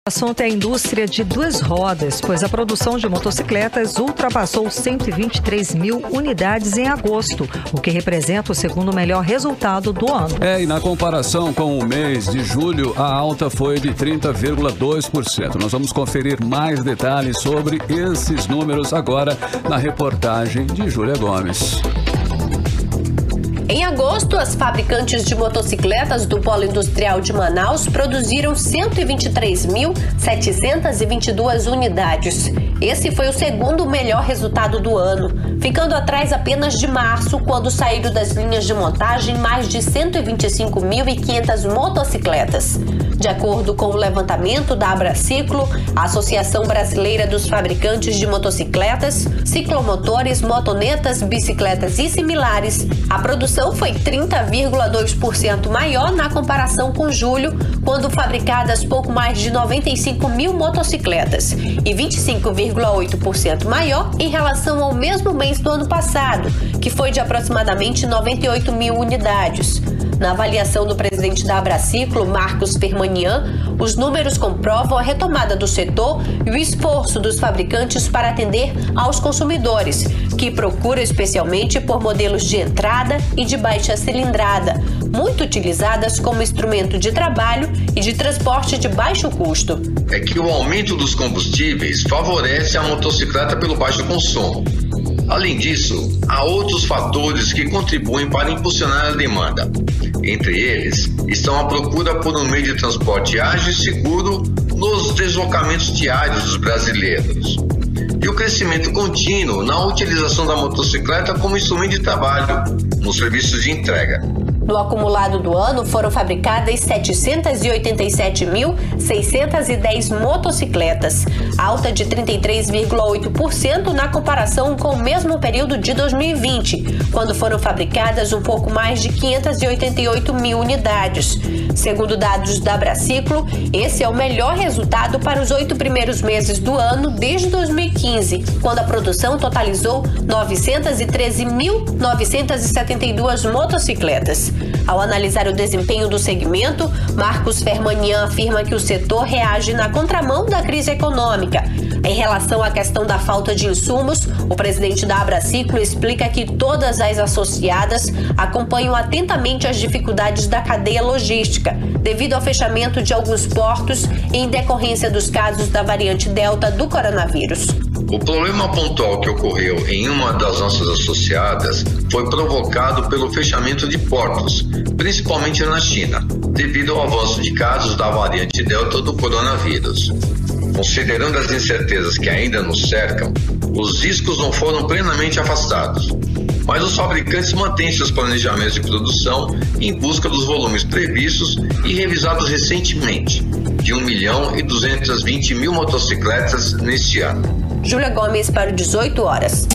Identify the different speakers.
Speaker 1: O assunto é a indústria de duas rodas, pois a produção de motocicletas ultrapassou 123 mil unidades em agosto, o que representa o segundo melhor resultado do ano.
Speaker 2: E na comparação com o mês de julho, a alta foi de 30,2%. Nós vamos conferir mais detalhes sobre esses números agora na reportagem de Júlia Gomes.
Speaker 3: Em agosto, as fabricantes de motocicletas do Polo Industrial de Manaus produziram 123.722 unidades. Esse foi o segundo melhor resultado do ano, ficando atrás apenas de março, quando saíram das linhas de montagem mais de 125.500 motocicletas. De acordo com o levantamento da Abraciclo, a Associação Brasileira dos Fabricantes de Motocicletas, Ciclomotores, Motonetas, Bicicletas e similares, a produção foi 30,2% maior na comparação com julho, quando fabricadas pouco mais de 95 mil motocicletas, e 25,8% maior em relação ao mesmo mês do ano passado, que foi de aproximadamente 98 mil unidades. Na avaliação do presidente da Abraciclo, Marcos Fermanian, os números comprovam a retomada do setor e o esforço dos fabricantes para atender aos consumidores, que procuram especialmente por modelos de entrada e de baixa cilindrada, muito utilizadas como instrumento de trabalho e de transporte de baixo custo.
Speaker 4: É que o aumento dos combustíveis favorece a motocicleta pelo baixo consumo. Além disso, há outros fatores que contribuem para impulsionar a demanda. Entre eles, estão a procura por um meio de transporte ágil e seguro nos deslocamentos diários dos brasileiros e o crescimento contínuo na utilização da motocicleta como instrumento de trabalho nos serviços de entrega.
Speaker 3: No acumulado do ano, foram fabricadas 787.610 motocicletas, alta de 33,8% na comparação com o mesmo período de 2020, quando foram fabricadas um pouco mais de 588 mil unidades. Segundo dados da Abraciclo, esse é o melhor resultado para os 8 primeiros meses do ano desde 2015, quando a produção totalizou 913.972 motocicletas. Ao analisar o desempenho do segmento, Marcos Fermanian afirma que o setor reage na contramão da crise econômica. Em relação à questão da falta de insumos, o presidente da Abraciclo explica que todas as associadas acompanham atentamente as dificuldades da cadeia logística, devido ao fechamento de alguns portos e em decorrência dos casos da variante Delta do coronavírus.
Speaker 4: O problema pontual que ocorreu em uma das nossas associadas foi provocado pelo fechamento de portos, principalmente na China, devido ao avanço de casos da variante Delta do coronavírus. Considerando as incertezas que ainda nos cercam, os riscos não foram plenamente afastados, mas os fabricantes mantêm seus planejamentos de produção em busca dos volumes previstos e revisados recentemente, de 1.220.000 motocicletas neste ano.
Speaker 3: Júlia Gomes para o 18 horas.